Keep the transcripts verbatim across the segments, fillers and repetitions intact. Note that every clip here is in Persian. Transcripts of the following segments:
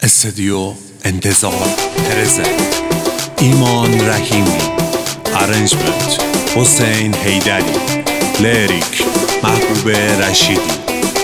استودیو انتظار پرزنت ایمان رحیمی، ارنجمنت حسین حیدری، لیریک محبوب رشیدی.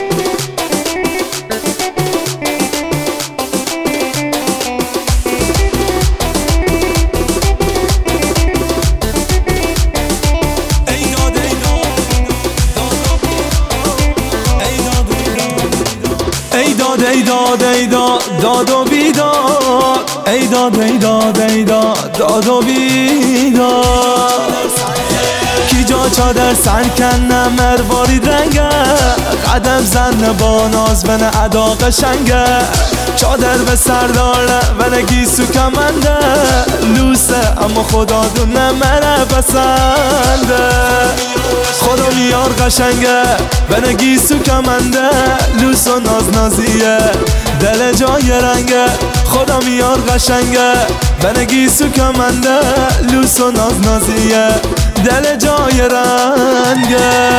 ای داد ای داد ای داد داد و بیداد، ای داد ای داد ای داد داد و بیداد. کی جا چادر سر کنه مروارید رنگه، قدم زن با ناز بن ادا قشنگه. چادر به سر داره و نگیسو کمنده، لوسه اما خدا دونه مره پسنده. خدا میار قشنگه و نگیسو کمنده، لوس و ناز نازیه دل جای رنگه. خدا میار قشنگه و نگیسو کمنده، لوس و ناز نازیه دل جای رنگه.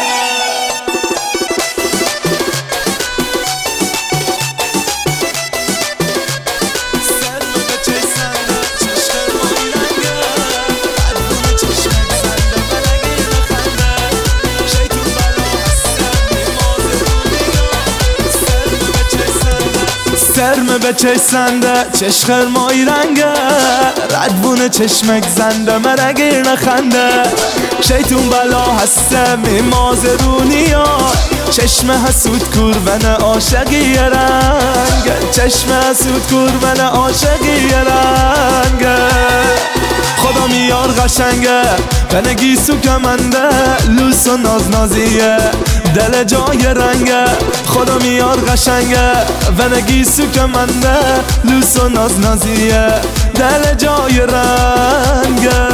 سرمه به چش سنده چش خرمایی رنگه، ردوون چشمک زنده مرگیر نخنده. شیطون بلا هسته میمازه رونیا، چشم حسود کوربن عاشقی رنگه. چشم حسود کوربن عاشقی رنگه. خدا میار قشنگه و نگیسو کمنده، لوس و ناز نازیه دل جای رنگه. خدا میار قشنگه و نگیسو کمنده، لوس و ناز نازیه دل جای رنگه.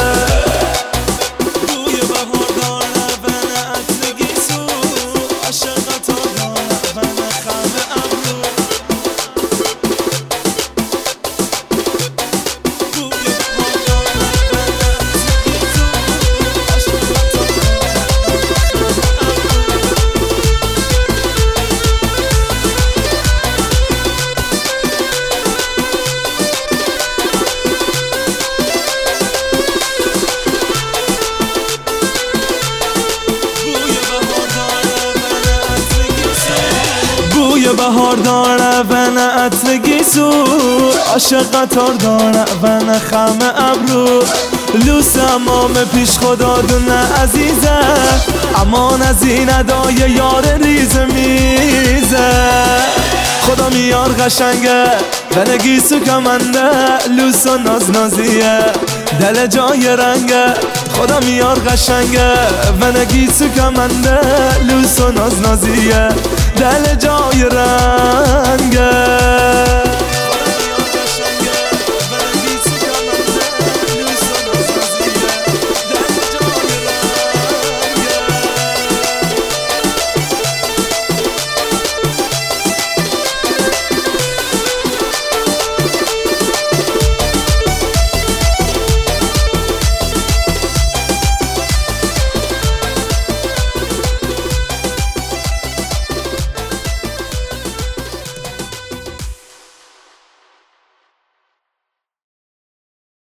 بوی بهار داره و نه عطر گیسو، عاشق قطار داره و نه خم ابرو. لوس امام پیش خدا دونه عزیزه، امان از این ادای یار ریز میزه. خدا میار قشنگه و نگیسو کمنده، لوس و ناز نازیه دل جای رنگه. خدا میار قشنگه و نگیسو کمنده، لوس و ناز نازیه دل جای رنگه.